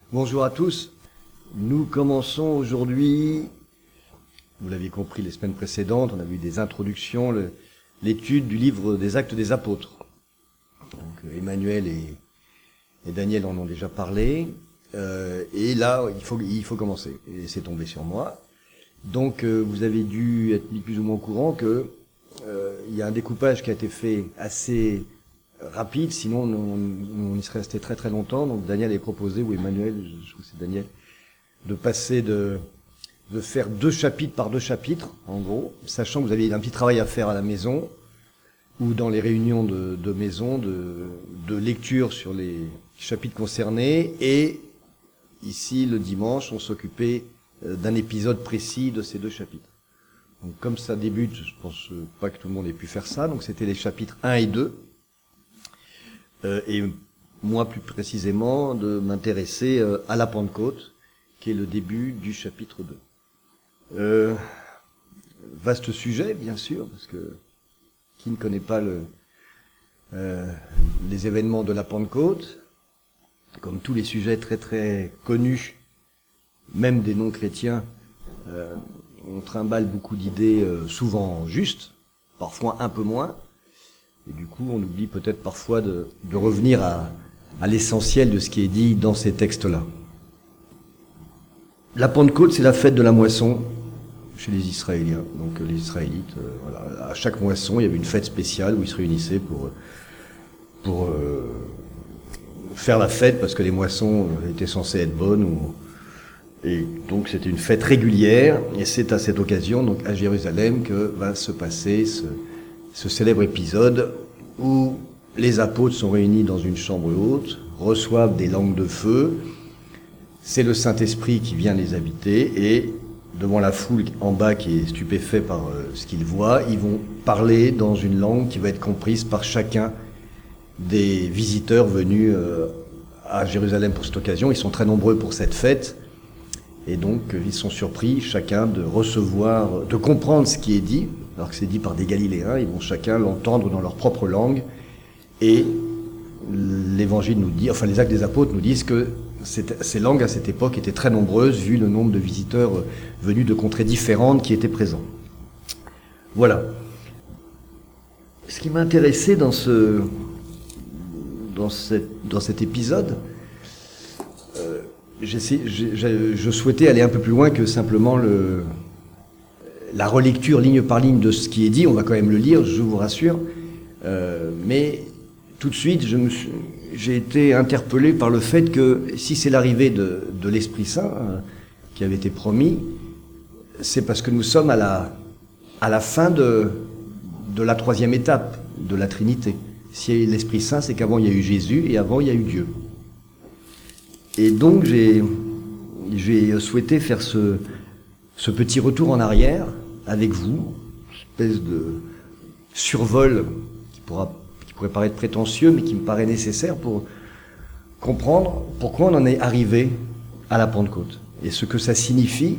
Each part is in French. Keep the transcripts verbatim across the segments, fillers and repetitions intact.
Bonjour à tous. Nous commençons aujourd'hui, vous l'avez compris les semaines précédentes, on a vu des introductions, le, l'étude du livre des Actes des Apôtres. Donc Emmanuel et, et Daniel en ont déjà parlé, euh, et là il faut, il faut commencer, et c'est tombé sur moi. Donc euh, vous avez dû être mis plus ou moins au courant que euh, il y a un découpage qui a été fait assez rapide, sinon on, on y serait resté très très longtemps. Donc Daniel avait proposé, ou Emmanuel, je, je trouve que c'est Daniel, de passer de, de faire deux chapitres par deux chapitres, en gros, sachant que vous avez un petit travail à faire à la maison, ou dans les réunions de, de maison, de, de lecture sur les chapitres concernés, et ici, le dimanche, on s'occupait d'un épisode précis de ces deux chapitres. Donc comme ça débute, je pense pas que tout le monde ait pu faire ça, donc c'était les chapitres un et deux, euh, et moi plus précisément de m'intéresser euh, à la Pentecôte, qui est le début du chapitre deux. Euh, vaste sujet, bien sûr, parce que qui ne connaît pas le, euh, les événements de la Pentecôte, comme tous les sujets très très connus, même des non-chrétiens, euh, on trimballe beaucoup d'idées euh, souvent justes, parfois un peu moins, et du coup on oublie peut-être parfois de, de revenir à, à l'essentiel de ce qui est dit dans ces textes-là. La Pentecôte, c'est la fête de la moisson chez les Israéliens. Donc les Israélites, euh, voilà, à chaque moisson, il y avait une fête spéciale où ils se réunissaient pour, pour euh, faire la fête, parce que les moissons étaient censées être bonnes, ou, et donc c'était une fête régulière, et c'est à cette occasion, donc à Jérusalem, que va se passer ce, ce célèbre épisode où les apôtres sont réunis dans une chambre haute, reçoivent des langues de feu. C'est le Saint-Esprit qui vient les habiter, et devant la foule en bas qui est stupéfait par euh, ce qu'ils voient, ils vont parler dans une langue qui va être comprise par chacun des visiteurs venus euh, à Jérusalem pour cette occasion. Ils sont très nombreux pour cette fête, et donc euh, ils sont surpris chacun de recevoir, de comprendre ce qui est dit, alors que c'est dit par des Galiléens. Ils vont chacun l'entendre dans leur propre langue, et l'Évangile nous dit, enfin les Actes des Apôtres nous disent que ces langues à cette époque étaient très nombreuses vu le nombre de visiteurs venus de contrées différentes qui étaient présents. Voilà. Ce qui m'a intéressé dans ce dans cette dans cet épisode, euh, j'essaie, j'ai, je souhaitais aller un peu plus loin que simplement le la relecture ligne par ligne de ce qui est dit. On va quand même le lire, je vous rassure, euh, mais tout de suite, je me suis, j'ai été interpellé par le fait que si c'est l'arrivée de, de l'Esprit Saint hein, qui avait été promis, c'est parce que nous sommes à la, à la fin de, de la troisième étape de la Trinité. Si il y a l'Esprit Saint, c'est qu'avant il y a eu Jésus et avant il y a eu Dieu. Et donc j'ai, j'ai souhaité faire ce, ce petit retour en arrière avec vous, une espèce de survol qui pourra pourrait paraître prétentieux, mais qui me paraît nécessaire pour comprendre pourquoi on en est arrivé à la Pentecôte, et ce que ça signifie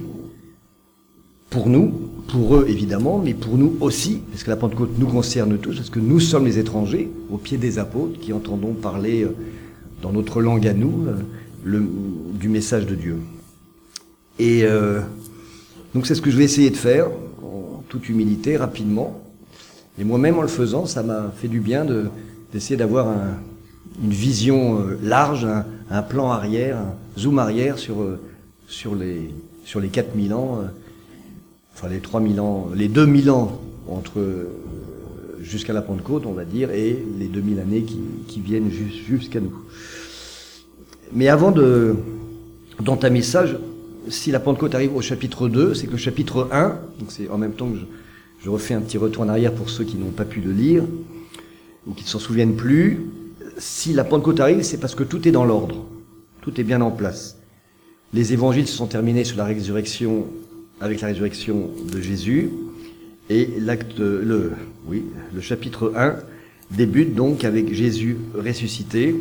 pour nous, pour eux évidemment, mais pour nous aussi, parce que la Pentecôte nous concerne tous, parce que nous sommes les étrangers, au pied des apôtres, qui entendons parler dans notre langue à nous, le, du message de Dieu. Et euh, donc c'est ce que je vais essayer de faire, en toute humilité, rapidement. Et moi-même, en le faisant, ça m'a fait du bien de, d'essayer d'avoir un, une vision euh, large, un, un plan arrière, un zoom arrière sur, euh, sur les, sur les quatre mille ans, euh, enfin les trois mille ans, les deux mille ans entre, euh, jusqu'à la Pentecôte, on va dire, et les deux mille années qui, qui viennent jus, jusqu'à nous. Mais avant de, d'entamer ça, je, si la Pentecôte arrive au chapitre deux, c'est que le chapitre un, donc c'est en même temps que je, Je refais un petit retour en arrière pour ceux qui n'ont pas pu le lire, ou qui ne s'en souviennent plus. Si la Pentecôte arrive, c'est parce que tout est dans l'ordre. Tout est bien en place. Les évangiles se sont terminés sur la résurrection, avec la résurrection de Jésus. Et l'acte, le, oui, le chapitre un débute donc avec Jésus ressuscité,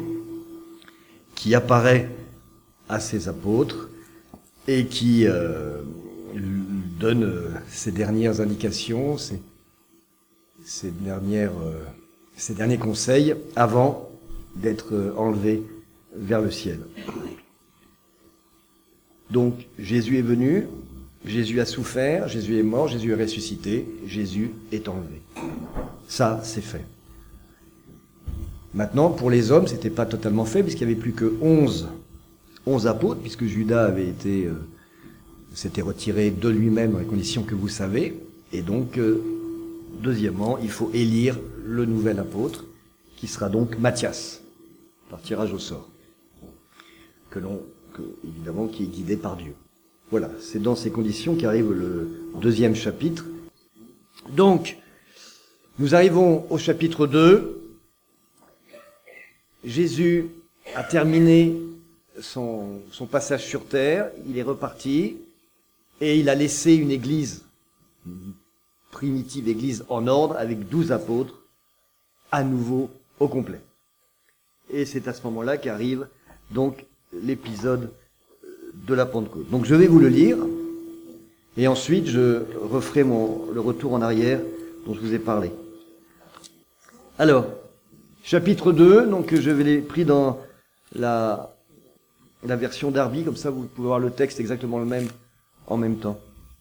qui apparaît à ses apôtres, et qui, euh, donne euh, ses dernières indications, ses, ses, dernières, euh, ses derniers conseils avant d'être euh, enlevé vers le ciel. Donc Jésus est venu, Jésus a souffert, Jésus est mort, Jésus est ressuscité, Jésus est enlevé. Ça, c'est fait. Maintenant, pour les hommes, c'était pas totalement fait, puisqu'il n'y avait plus que onze, onze apôtres, puisque Judas avait été, euh, s'était retiré de lui-même dans les conditions que vous savez. Et donc, euh, deuxièmement, il faut élire le nouvel apôtre, qui sera donc Matthias, par tirage au sort, que l'on, que, évidemment, qui est guidé par Dieu. Voilà, c'est dans ces conditions qu'arrive le deuxième chapitre. Donc, nous arrivons au chapitre deux. Jésus a terminé son, son passage sur terre, il est reparti, et il a laissé une église, une primitive église en ordre, avec douze apôtres, à nouveau au complet. Et c'est à ce moment-là qu'arrive donc l'épisode de la Pentecôte. Donc je vais vous le lire, et ensuite je referai mon, le retour en arrière dont je vous ai parlé. Alors, chapitre deux, donc je vais les pris dans la, la version Darby, comme ça vous pouvez voir le texte exactement le même en même temps.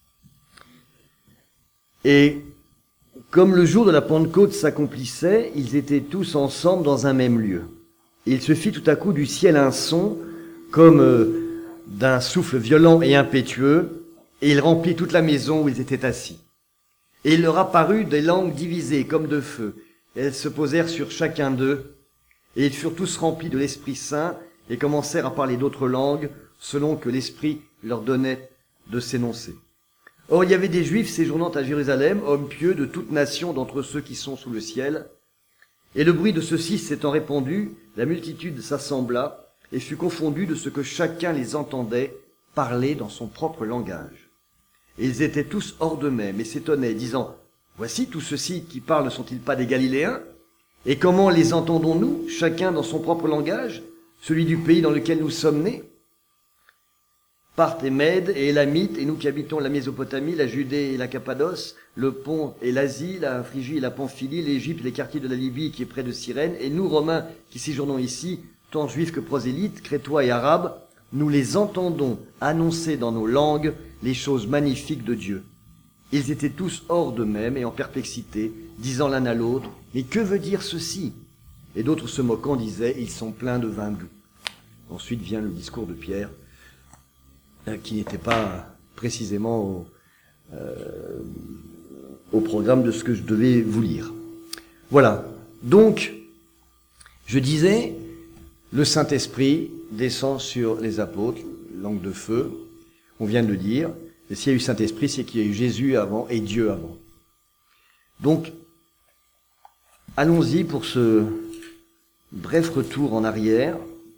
Et comme le jour de la Pentecôte s'accomplissait, ils étaient tous ensemble dans un même lieu. Et il se fit tout à coup du ciel un son comme euh, d'un souffle violent et impétueux, et il remplit toute la maison où ils étaient assis. Et il leur apparut des langues divisées comme de feu, et elles se posèrent sur chacun d'eux, et ils furent tous remplis de l'Esprit Saint, et commencèrent à parler d'autres langues, selon que l'Esprit leur donnait de s'énoncer. Or il y avait des Juifs séjournant à Jérusalem, hommes pieux de toute nation d'entre ceux qui sont sous le ciel, et le bruit de ceux-ci s'étant répandu, la multitude s'assembla, et fut confondue de ce que chacun les entendait parler dans son propre langage. Et ils étaient tous hors d'eux-mêmes, et s'étonnaient, disant, « Voici tous ceux-ci qui parlent, ne sont-ils pas des Galiléens? Et comment les entendons-nous, chacun dans son propre langage, celui du pays dans lequel nous sommes nés? Parthes et Mèdes et Élamites, et nous qui habitons la Mésopotamie, la Judée et la Cappadoce, le Pont et l'Asie, la Phrygie et la Pamphylie, l'Égypte et les quartiers de la Libye qui est près de Cyrène, et nous, Romains, qui séjournons ici, tant juifs que prosélytes, crétois et arabes, nous les entendons annoncer dans nos langues les choses magnifiques de Dieu. Ils étaient tous hors d'eux-mêmes et en perplexité, disant l'un à l'autre, « Mais que veut dire ceci ?» Et d'autres se moquant disaient, « Ils sont pleins de vin doux. » Ensuite vient le discours de Pierre, qui n'était pas précisément au, euh, au programme de ce que je devais vous lire. Voilà. Donc, je disais, le Saint-Esprit descend sur les apôtres, langue de feu, on vient de le dire, et s'il y a eu Saint-Esprit, c'est qu'il y a eu Jésus avant et Dieu avant. Donc, allons-y pour ce bref retour en arrière.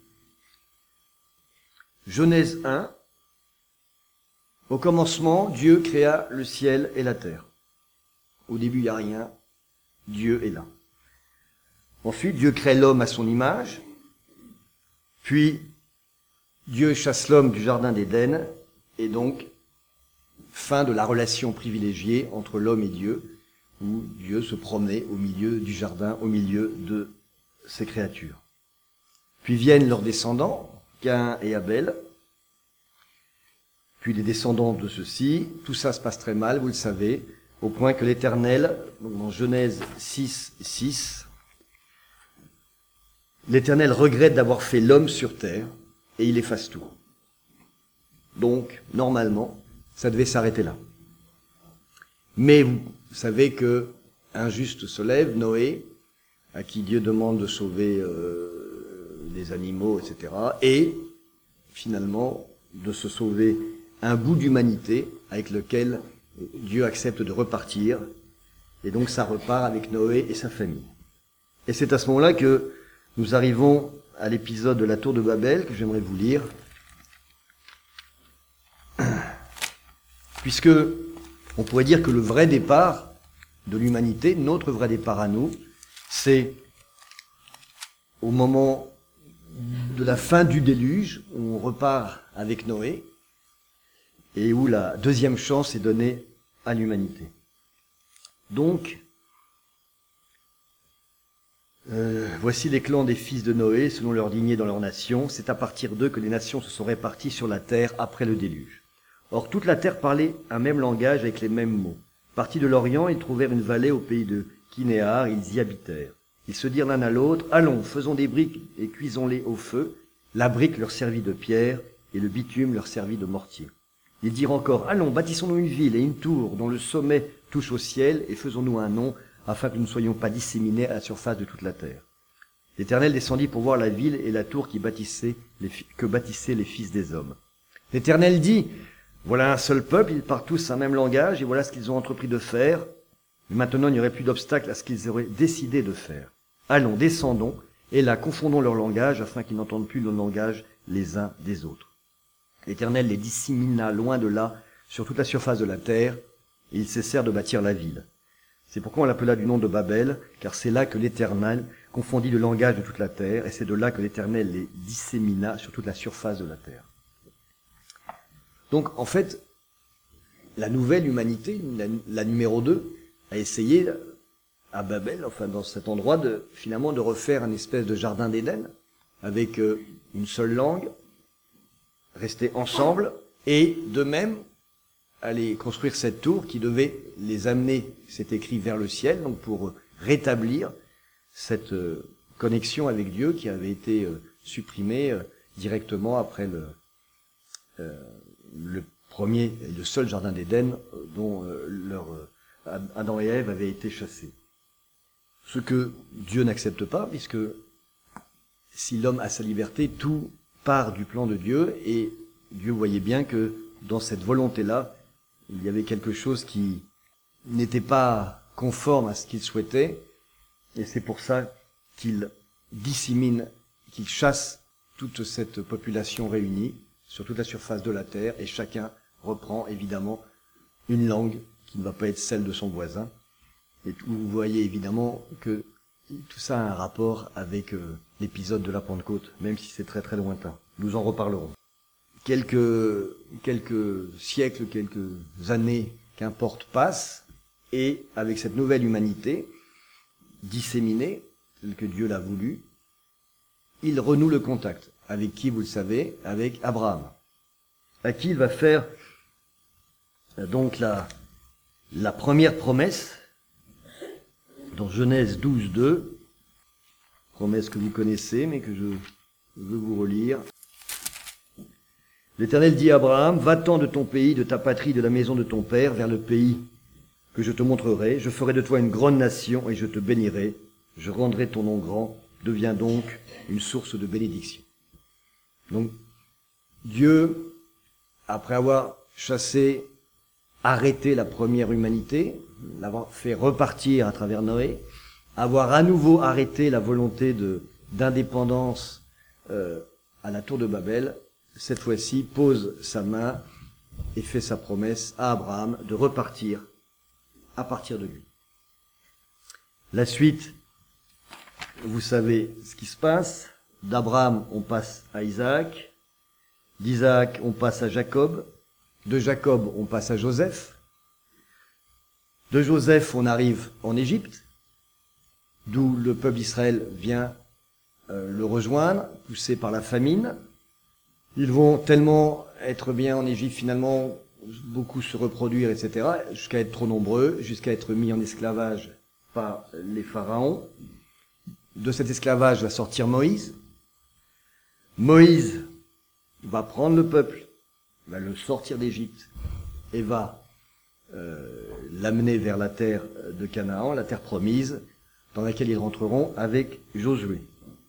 Genèse un. Au commencement, Dieu créa le ciel et la terre. Au début, il n'y a rien. Dieu est là. Ensuite, Dieu crée l'homme à son image. Puis, Dieu chasse l'homme du jardin d'Éden. Et donc, fin de la relation privilégiée entre l'homme et Dieu, où Dieu se promenait au milieu du jardin, au milieu de ses créatures. Puis viennent leurs descendants, Caïn et Abel. Puis les descendants de ceux-ci, tout ça se passe très mal, vous le savez, au point que l'Éternel, dans Genèse six, six, l'Éternel regrette d'avoir fait l'homme sur terre, et il efface tout. Donc, normalement, ça devait s'arrêter là. Mais vous savez que un juste se lève, Noé, à qui Dieu demande de sauver euh, les animaux, et cetera, et finalement de se sauver un bout d'humanité avec lequel Dieu accepte de repartir, et donc ça repart avec Noé et sa famille. Et c'est à ce moment-là que nous arrivons à l'épisode de la tour de Babel, que j'aimerais vous lire, puisque on pourrait dire que le vrai départ de l'humanité, notre vrai départ à nous, c'est au moment de la fin du déluge, où on repart avec Noé, et où la deuxième chance est donnée à l'humanité. Donc, Euh, voici les clans des fils de Noé, selon leur lignée dans leur nation. C'est à partir d'eux que les nations se sont réparties sur la terre après le déluge. Or, toute la terre parlait un même langage avec les mêmes mots. Partis de l'Orient, ils trouvèrent une vallée au pays de Kinéar, ils y habitèrent. Ils se dirent l'un à l'autre, « Allons, faisons des briques et cuisons-les au feu. » La brique leur servit de pierre, et le bitume leur servit de mortier. Ils dirent encore, « Allons, bâtissons-nous une ville et une tour dont le sommet touche au ciel, et faisons-nous un nom, afin que nous ne soyons pas disséminés à la surface de toute la terre. » L'Éternel descendit pour voir la ville et la tour qui bâtissaient les, que bâtissaient les fils des hommes. L'Éternel dit, « Voilà un seul peuple, ils parlent tous un même langage, et voilà ce qu'ils ont entrepris de faire. Mais maintenant, il n'y aurait plus d'obstacle à ce qu'ils auraient décidé de faire. Allons, descendons, et là, confondons leur langage, afin qu'ils n'entendent plus le langage les uns des autres. » L'Éternel les dissémina loin de là, sur toute la surface de la terre, et ils cessèrent de bâtir la ville. C'est pourquoi on l'appela du nom de Babel, car c'est là que l'Éternel confondit le langage de toute la terre, et c'est de là que l'Éternel les dissémina sur toute la surface de la terre. Donc, en fait, la nouvelle humanité, la, la numéro deux, a essayé à Babel, enfin dans cet endroit, de finalement de refaire un espèce de jardin d'Éden, avec euh, une seule langue, rester ensemble, et de même aller construire cette tour qui devait les amener, c'est écrit, vers le ciel, donc pour rétablir cette euh, connexion avec Dieu qui avait été euh, supprimée euh, directement après le, euh, le premier et le seul jardin d'Éden euh, dont euh, leur, euh, Adam et Ève avaient été chassés. Ce que Dieu n'accepte pas, puisque si l'homme a sa liberté, tout part du plan de Dieu, et Dieu voyait bien que dans cette volonté-là, il y avait quelque chose qui n'était pas conforme à ce qu'il souhaitait, et c'est pour ça qu'il dissémine, qu'il chasse toute cette population réunie sur toute la surface de la terre, et chacun reprend évidemment une langue qui ne va pas être celle de son voisin. Et vous voyez évidemment que tout ça a un rapport avec euh, l'épisode de la Pentecôte, même si c'est très très lointain. Nous en reparlerons. Quelques, quelques siècles, quelques années, qu'importe, passent, et avec cette nouvelle humanité, disséminée, telle que Dieu l'a voulu, il renoue le contact. Avec qui, vous le savez? Avec Abraham. À qui il va faire donc la, la première promesse, dans Genèse douze, deux, promesse que vous connaissez, mais que je veux vous relire. L'Éternel dit à Abraham, « Va-t'en de ton pays, de ta patrie, de la maison de ton père, vers le pays que je te montrerai. Je ferai de toi une grande nation et je te bénirai. Je rendrai ton nom grand. Deviens donc une source de bénédiction. » Donc, Dieu, après avoir chassé, arrêté la première humanité, l'avoir fait repartir à travers Noé, avoir à nouveau arrêté la volonté de d'indépendance euh, à la tour de Babel, cette fois-ci pose sa main et fait sa promesse à Abraham de repartir à partir de lui. La suite, vous savez ce qui se passe. D'Abraham, on passe à Isaac. D'Isaac, on passe à Jacob. De Jacob, on passe à Joseph. De Joseph, on arrive en Égypte, d'où le peuple d'Israël vient euh, le rejoindre, poussé par la famine. Ils vont tellement être bien en Égypte, finalement, beaucoup se reproduire, et cetera, jusqu'à être trop nombreux, jusqu'à être mis en esclavage par les pharaons. De cet esclavage va sortir Moïse. Moïse va prendre le peuple, va le sortir d'Égypte et va euh, l'amener vers la terre de Canaan, la terre promise, dans laquelle ils rentreront avec Josué.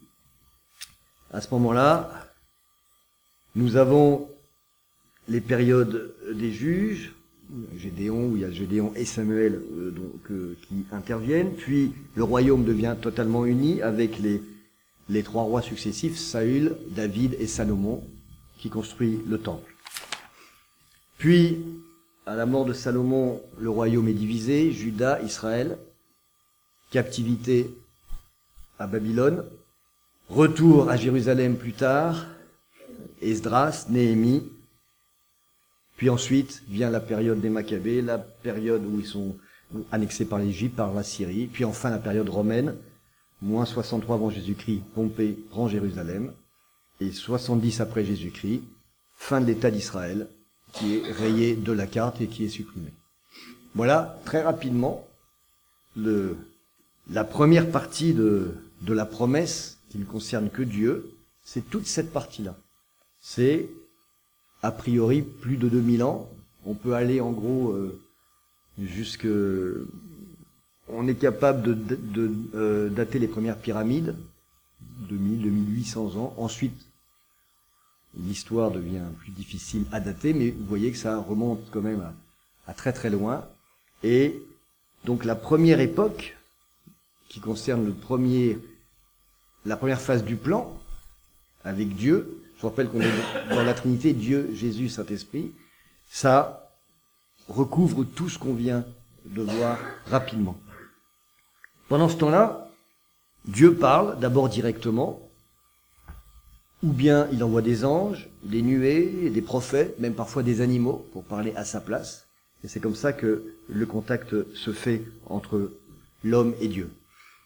À ce moment-là, nous avons les périodes des juges, Gédéon, où il y a Gédéon et Samuel euh, donc, euh, qui interviennent, puis le royaume devient totalement uni avec les, les trois rois successifs, Saül, David et Salomon, qui construit le temple. Puis, à la mort de Salomon, le royaume est divisé, Juda, Israël, captivité à Babylone, retour à Jérusalem plus tard, Esdras, Néhémie, puis ensuite vient la période des Maccabées, la période où ils sont annexés par l'Égypte, par la Syrie, puis enfin la période romaine, moins soixante-trois avant Jésus-Christ, Pompée prend Jérusalem, et soixante-dix après Jésus-Christ, fin de l'État d'Israël, qui est rayé de la carte et qui est supprimé. Voilà, très rapidement, le, la première partie de, de la promesse qui ne concerne que Dieu, c'est toute cette partie-là. C'est, a priori, plus de deux mille ans. On peut aller, en gros, euh, jusque... On est capable de, de, de euh, dater les premières pyramides, deux mille, deux mille huit cents ans. Ensuite, l'histoire devient plus difficile à dater, mais vous voyez que ça remonte quand même à, à très très loin. Et donc la première époque, qui concerne le premier, la première phase du plan, avec Dieu, je vous rappelle qu'on est dans la Trinité, Dieu, Jésus, Saint-Esprit, ça recouvre tout ce qu'on vient de voir rapidement. Pendant ce temps-là, Dieu parle d'abord directement, ou bien il envoie des anges, des nuées, des prophètes, même parfois des animaux, pour parler à sa place. Et c'est comme ça que le contact se fait entre l'homme et Dieu.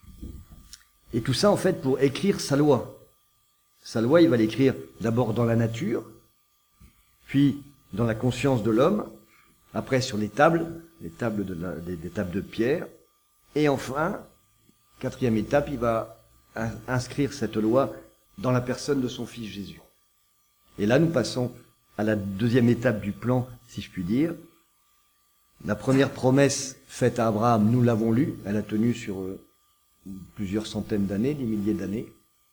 Et tout ça, en fait, pour écrire sa loi. Sa loi, il va l'écrire d'abord dans la nature, puis dans la conscience de l'homme, après sur les tables, les tables de la, des, des tables de pierre, et enfin, quatrième étape, il va inscrire cette loi dans la personne de son fils Jésus. Et là, nous passons à la deuxième étape du plan, si je puis dire. La première promesse faite à Abraham, nous l'avons lue, elle a tenu sur euh, plusieurs centaines d'années, des milliers d'années.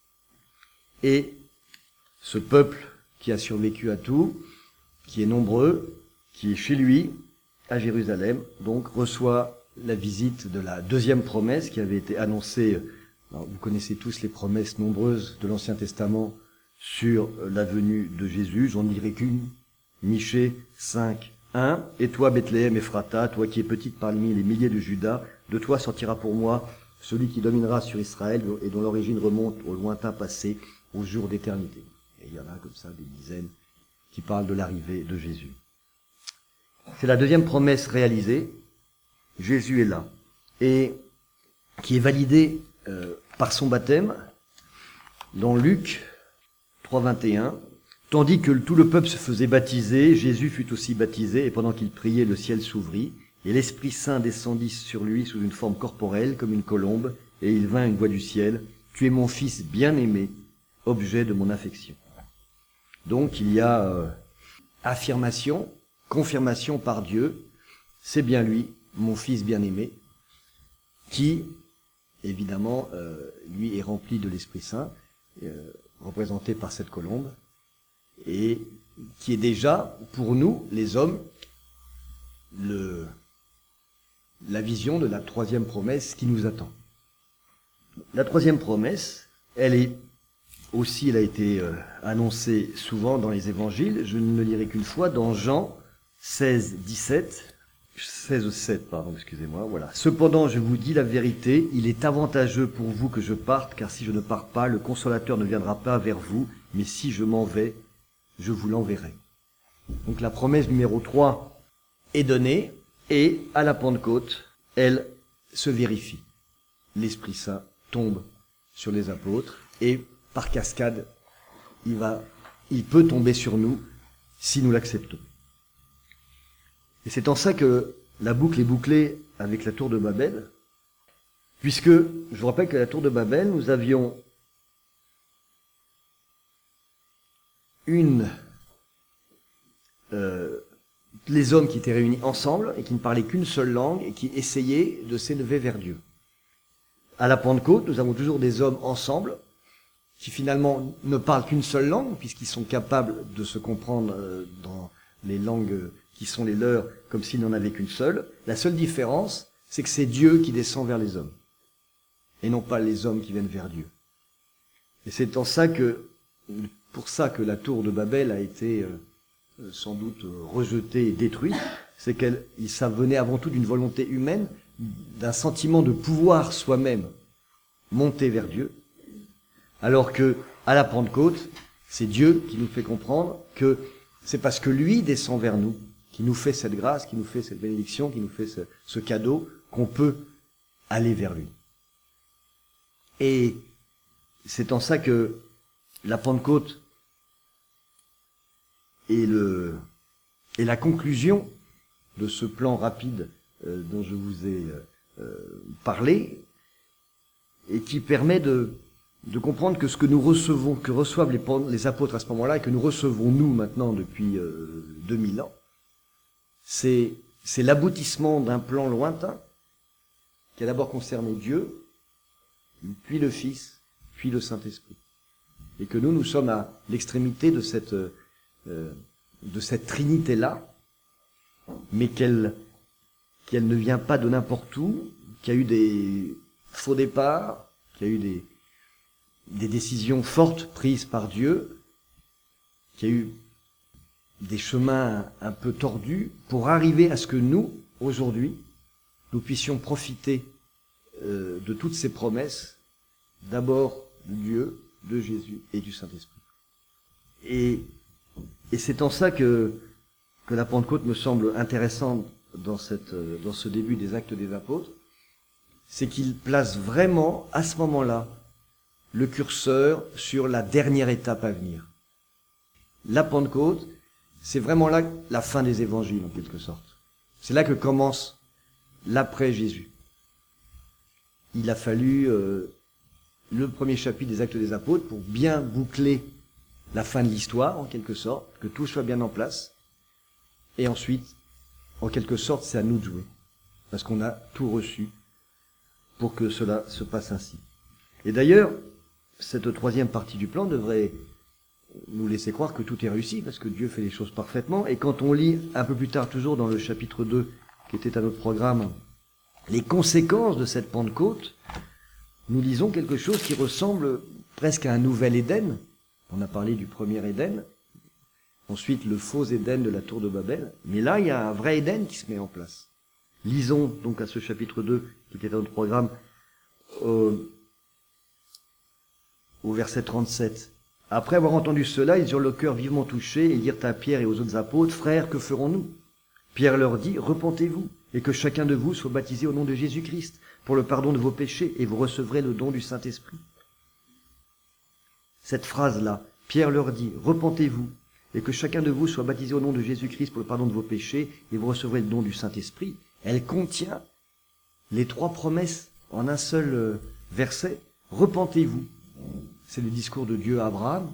Et ce peuple qui a survécu à tout, qui est nombreux, qui est chez lui, à Jérusalem, donc reçoit la visite de la deuxième promesse qui avait été annoncée. Alors, vous connaissez tous les promesses nombreuses de l'Ancien Testament sur la venue de Jésus. J'en dirai qu'une. Michée cinq, un. Et toi, Bethléem Ephrata, toi qui es petite parmi les milliers de Juda, de toi sortira pour moi celui qui dominera sur Israël et dont l'origine remonte au lointain passé, au jour d'éternité. Et il y en a comme ça des dizaines qui parlent de l'arrivée de Jésus. C'est la deuxième promesse réalisée. Jésus est là. Et qui est validée euh, par son baptême dans Luc trois, vingt et un. Tandis que tout le peuple se faisait baptiser, Jésus fut aussi baptisé, et pendant qu'il priait, le ciel s'ouvrit, et l'Esprit Saint descendit sur lui sous une forme corporelle, comme une colombe, et il vint une voix du ciel, « Tu es mon Fils bien-aimé, objet de mon affection. » Donc il y a euh, affirmation, confirmation par Dieu, c'est bien lui, mon Fils bien-aimé, qui, évidemment, euh, lui est rempli de l'Esprit Saint, euh, représenté par cette colombe, et qui est déjà, pour nous, les hommes, le, la vision de la troisième promesse qui nous attend. La troisième promesse, elle est aussi, elle a été euh, annoncée souvent dans les évangiles, je ne le lirai qu'une fois, dans Jean seize, dix-sept, seize, sept, pardon, excusez-moi, voilà. Cependant, je vous dis la vérité, il est avantageux pour vous que je parte, car si je ne pars pas, le consolateur ne viendra pas vers vous, mais si je m'en vais, je vous l'enverrai. Donc la promesse numéro trois est donnée, et à la Pentecôte, elle se vérifie. L'Esprit Saint tombe sur les apôtres, et par cascade, il va, il peut tomber sur nous si nous l'acceptons. Et c'est en ça que la boucle est bouclée avec la tour de Babel, puisque, je vous rappelle qu'à la tour de Babel, nous avions une, euh, les hommes qui étaient réunis ensemble et qui ne parlaient qu'une seule langue et qui essayaient de s'élever vers Dieu. À la Pentecôte, nous avons toujours des hommes ensemble qui finalement ne parlent qu'une seule langue, puisqu'ils sont capables de se comprendre dans les langues qui sont les leurs, comme s'ils n'en avaient qu'une seule. La seule différence, c'est que c'est Dieu qui descend vers les hommes, et non pas les hommes qui viennent vers Dieu. Et c'est en ça que, pour ça que la tour de Babel a été euh, sans doute rejetée et détruite, c'est qu'elle, ça venait avant tout d'une volonté humaine, d'un sentiment de pouvoir soi-même monter vers Dieu, alors que, à la Pentecôte, c'est Dieu qui nous fait comprendre que c'est parce que lui descend vers nous, qui nous fait cette grâce, qui nous fait cette bénédiction, qui nous fait ce, ce cadeau, qu'on peut aller vers lui. Et c'est en ça que la Pentecôte est, le, est la conclusion de ce plan rapide euh, dont je vous ai euh, parlé, et qui permet de, de comprendre que ce que nous recevons, que reçoivent les, les apôtres à ce moment-là, et que nous recevons nous maintenant depuis euh, deux mille ans, c'est, c'est l'aboutissement d'un plan lointain qui a d'abord concerné Dieu, puis le Fils, puis le Saint-Esprit. Et que nous, nous sommes à l'extrémité de cette, euh, de cette trinité-là, mais qu'elle, qu'elle ne vient pas de n'importe où, qu'il y a eu des faux départs, qu'il y a eu des, des décisions fortes prises par Dieu, qu'il y a eu des chemins un peu tordus pour arriver à ce que nous, aujourd'hui, nous puissions profiter euh, de toutes ces promesses, d'abord de Dieu, de Jésus et du Saint-Esprit. Et, et c'est en ça que, que la Pentecôte me semble intéressante dans, cette, dans ce début des Actes des Apôtres, c'est qu'il place vraiment, à ce moment-là, le curseur sur la dernière étape à venir. La Pentecôte, c'est vraiment là la fin des évangiles, en quelque sorte. C'est là que commence l'après-Jésus. Il a fallu euh, le premier chapitre des Actes des Apôtres pour bien boucler la fin de l'histoire, en quelque sorte, que tout soit bien en place. Et ensuite, en quelque sorte, c'est à nous de jouer, parce qu'on a tout reçu pour que cela se passe ainsi. Et d'ailleurs, cette troisième partie du plan devrait nous laisser croire que tout est réussi, parce que Dieu fait les choses parfaitement. Et quand on lit un peu plus tard, toujours dans le chapitre deux, qui était à notre programme, les conséquences de cette Pentecôte, nous lisons quelque chose qui ressemble presque à un nouvel Éden. On a parlé du premier Éden, ensuite le faux Éden de la tour de Babel, mais là il y a un vrai Éden qui se met en place. Lisons donc à ce chapitre deux, qui était dans notre programme, au, au verset trente-sept. Après avoir entendu cela, ils eurent le cœur vivement touché et dirent à Pierre et aux autres apôtres, « Frères, que ferons-nous » Pierre leur dit, « Repentez-vous, et que chacun de vous soit baptisé au nom de Jésus-Christ, pour le pardon de vos péchés, et vous recevrez le don du Saint-Esprit. » Cette phrase-là, Pierre leur dit, « Repentez-vous, et que chacun de vous soit baptisé au nom de Jésus-Christ pour le pardon de vos péchés, et vous recevrez le don du Saint-Esprit. » Elle contient les trois promesses en un seul verset. « Repentez-vous » c'est le discours de Dieu à Abraham.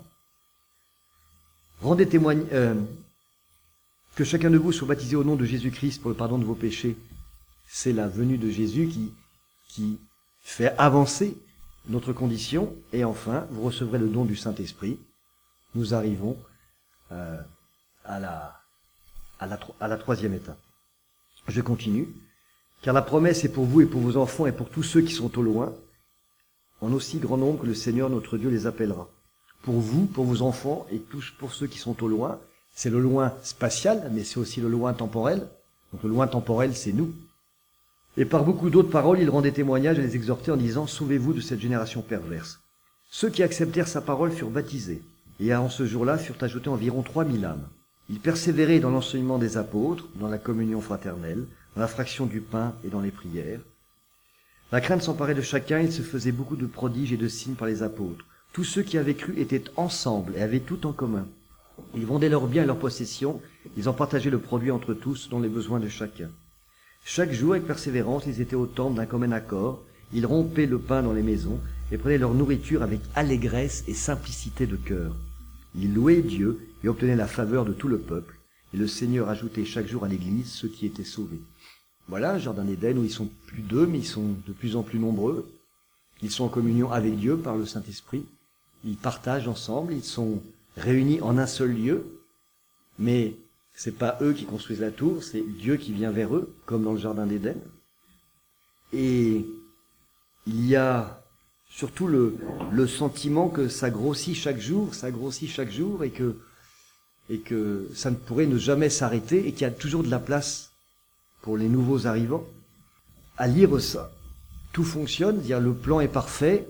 « Rendez témoignage, euh, que chacun de vous soit baptisé au nom de Jésus-Christ pour le pardon de vos péchés. » C'est la venue de Jésus qui, qui fait avancer notre condition. Et enfin, vous recevrez le don du Saint-Esprit. Nous arrivons euh, à, la, à, la, à la troisième étape. Je continue. « Car la promesse est pour vous et pour vos enfants et pour tous ceux qui sont au loin, en aussi grand nombre que le Seigneur notre Dieu les appellera. » Pour vous, pour vos enfants et tous pour ceux qui sont au loin, c'est le loin spatial, mais c'est aussi le loin temporel. Donc le loin temporel, c'est nous. Et par beaucoup d'autres paroles, il rendait témoignage et les exhortait en disant « Sauvez-vous de cette génération perverse. » Ceux qui acceptèrent sa parole furent baptisés, et en ce jour-là furent ajoutés environ trois mille âmes. Ils persévéraient dans l'enseignement des apôtres, dans la communion fraternelle, dans la fraction du pain et dans les prières. La crainte s'emparait de chacun, il se faisait beaucoup de prodiges et de signes par les apôtres. Tous ceux qui avaient cru étaient ensemble et avaient tout en commun. Ils vendaient leurs biens et leurs possessions, ils en partageaient le produit entre tous, selon les besoins de chacun. Chaque jour, avec persévérance, ils étaient au temple d'un commun accord, ils rompaient le pain dans les maisons et prenaient leur nourriture avec allégresse et simplicité de cœur. Ils louaient Dieu et obtenaient la faveur de tout le peuple, et le Seigneur ajoutait chaque jour à l'Église ceux qui étaient sauvés. Voilà un jardin d'Éden où ils sont plus d'eux, mais ils sont de plus en plus nombreux. Ils sont en communion avec Dieu par le Saint-Esprit. Ils partagent ensemble, ils sont réunis en un seul lieu, mais c'est pas eux qui construisent la tour, c'est Dieu qui vient vers eux, comme dans le jardin d'Éden. Et il y a surtout le, le sentiment que ça grossit chaque jour, ça grossit chaque jour, et que, et que ça ne pourrait ne jamais s'arrêter, et qu'il y a toujours de la place pour les nouveaux arrivants. À lire ça, tout fonctionne, c'est-à-dire le plan est parfait,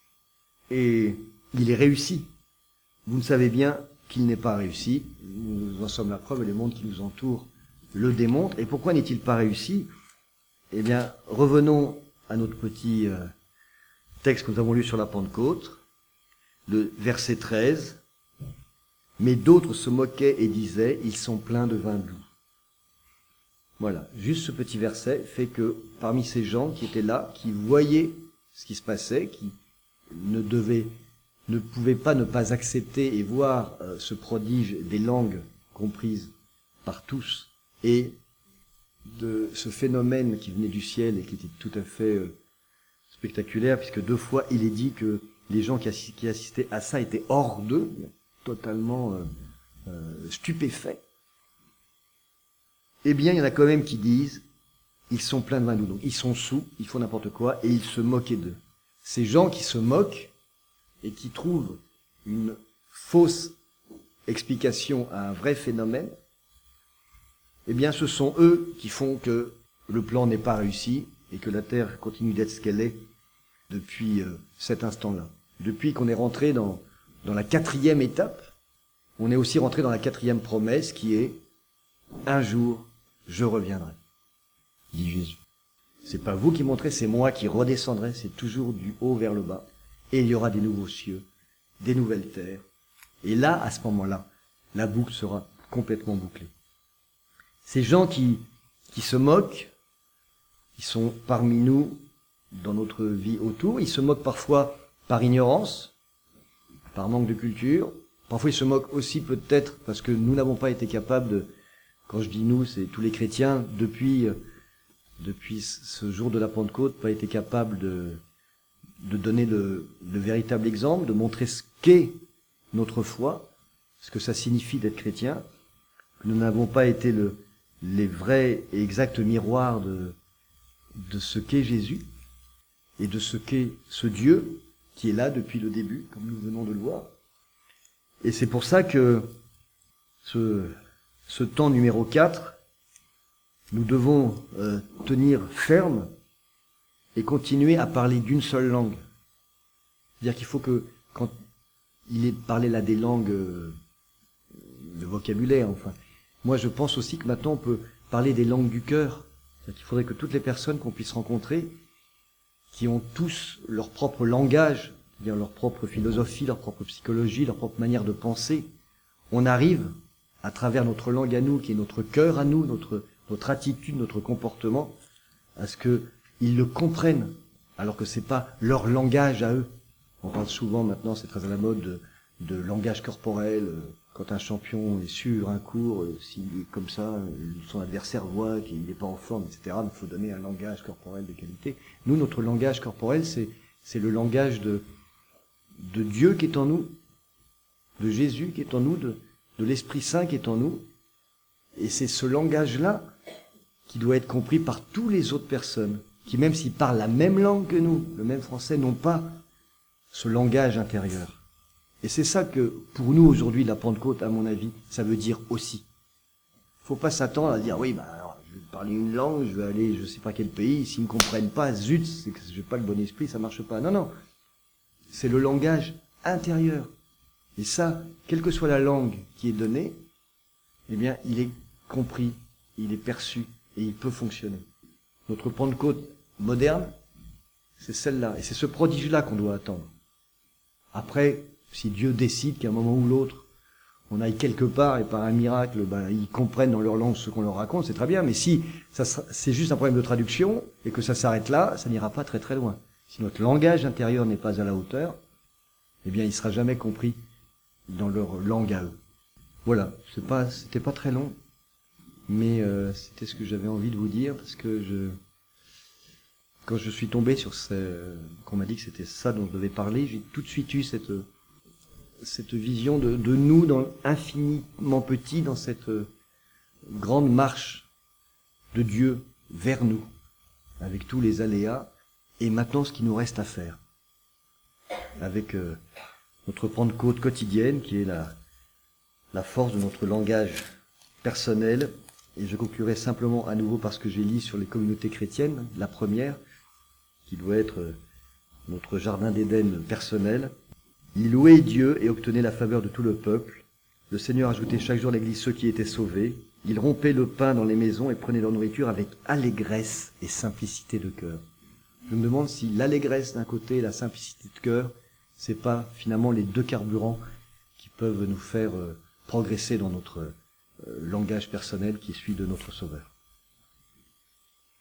et il est réussi. Vous ne savez bien qu'il n'est pas réussi. Nous en sommes la preuve et le monde qui nous entoure le démontre. Et pourquoi n'est-il pas réussi ? Eh bien, revenons à notre petit euh, texte que nous avons lu sur la Pentecôte, le verset treize, « Mais d'autres se moquaient et disaient, ils sont pleins de vin doux. » Voilà, juste ce petit verset fait que parmi ces gens qui étaient là, qui voyaient ce qui se passait, qui ne devaient, ne pouvaient pas ne pas accepter et voir euh, ce prodige des langues comprises par tous, et de ce phénomène qui venait du ciel et qui était tout à fait euh, spectaculaire, puisque deux fois il est dit que les gens qui, assi- qui assistaient à ça étaient hors d'eux, totalement euh, euh, stupéfaits. Eh bien, il y en a quand même qui disent, ils sont pleins de vin doux, donc ils sont sous, ils font n'importe quoi, et ils se moquaient d'eux. Ces gens qui se moquent et qui trouvent une fausse explication à un vrai phénomène, eh bien, ce sont eux qui font que le plan n'est pas réussi et que la Terre continue d'être ce qu'elle est depuis euh, cet instant-là. Depuis qu'on est rentré dans, dans la quatrième étape, on est aussi rentré dans la quatrième promesse qui est « Un jour, je reviendrai », dit Jésus. C'est pas vous qui montrez, c'est moi qui redescendrai, c'est toujours du haut vers le bas. Et il y aura des nouveaux cieux, des nouvelles terres. Et là, à ce moment-là, la boucle sera complètement bouclée. Ces gens qui, qui se moquent, ils sont parmi nous dans notre vie autour, ils se moquent parfois par ignorance, par manque de culture, parfois ils se moquent aussi peut-être parce que nous n'avons pas été capables de, quand je dis nous, c'est tous les chrétiens, depuis, depuis ce jour de la Pentecôte, pas été capables de, de donner le, le véritable exemple, de montrer ce qu'est notre foi, ce que ça signifie d'être chrétien, que nous n'avons pas été le, les vrais et exacts miroirs de, de ce qu'est Jésus et de ce qu'est ce Dieu qui est là depuis le début, comme nous venons de le voir. Et c'est pour ça que ce, ce temps numéro quatre, nous devons euh, tenir ferme et continuer à parler d'une seule langue. C'est-à-dire qu'il faut que, quand il est parlé là des langues, euh, le vocabulaire, enfin, moi je pense aussi que maintenant on peut parler des langues du cœur. C'est-à-dire qu'il faudrait que toutes les personnes qu'on puisse rencontrer, qui ont tous leur propre langage, c'est-à-dire leur propre philosophie, leur propre psychologie, leur propre manière de penser, on arrive, à travers notre langue à nous, qui est notre cœur à nous, notre, notre attitude, notre comportement, à ce qu'ils le comprennent, alors que c'est pas leur langage à eux. On parle souvent maintenant, c'est très à la mode, de, de langage corporel. Quand un champion est sur un cours, s'il est comme ça, son adversaire voit qu'il n'est pas en forme, et cetera. Il faut donner un langage corporel de qualité. Nous, notre langage corporel, c'est, c'est le langage de, de Dieu qui est en nous, de Jésus qui est en nous, de, de l'Esprit Saint qui est en nous. Et c'est ce langage-là qui doit être compris par tous les autres personnes, qui même s'ils parlent la même langue que nous, le même français, n'ont pas ce langage intérieur. Et c'est ça que, pour nous aujourd'hui, la Pentecôte, à mon avis, ça veut dire aussi. Faut pas s'attendre à dire, oui, bah, alors, je vais parler une langue, je vais aller, je sais pas quel pays, s'ils ne comprennent pas, zut, c'est que j'ai pas le bon esprit, ça marche pas. Non, non. C'est le langage intérieur. Et ça, quelle que soit la langue qui est donnée, eh bien, il est compris, il est perçu, et il peut fonctionner. Notre Pentecôte moderne, c'est celle-là. Et c'est ce prodige-là qu'on doit attendre. Après, si Dieu décide qu'à un moment ou l'autre, on aille quelque part et par un miracle, ben, ils comprennent dans leur langue ce qu'on leur raconte, c'est très bien. Mais si ça, c'est juste un problème de traduction et que ça s'arrête là, ça n'ira pas très très loin. Si notre langage intérieur n'est pas à la hauteur, eh bien, il sera jamais compris dans leur langue à eux. Voilà, c'est pas, c'était pas très long, mais euh, c'était ce que j'avais envie de vous dire parce que je, quand je suis tombé sur ce, qu'on m'a dit que c'était ça dont je devais parler, j'ai tout de suite eu cette cette vision de, de nous dans infiniment petit dans cette grande marche de Dieu vers nous, avec tous les aléas, et maintenant ce qu'il nous reste à faire, avec euh, notre Pentecôte quotidienne qui est la, la force de notre langage personnel. Et je conclurai simplement à nouveau par ce que j'ai lu sur les communautés chrétiennes, la première, qui doit être notre jardin d'Éden personnel. Il louait Dieu et obtenait la faveur de tout le peuple. Le Seigneur ajoutait chaque jour à l'Église ceux qui étaient sauvés. Il rompait le pain dans les maisons et prenait leur nourriture avec allégresse et simplicité de cœur. Je me demande si l'allégresse d'un côté et la simplicité de cœur, c'est pas finalement les deux carburants qui peuvent nous faire euh, progresser dans notre euh, langage personnel qui est celui de notre Sauveur.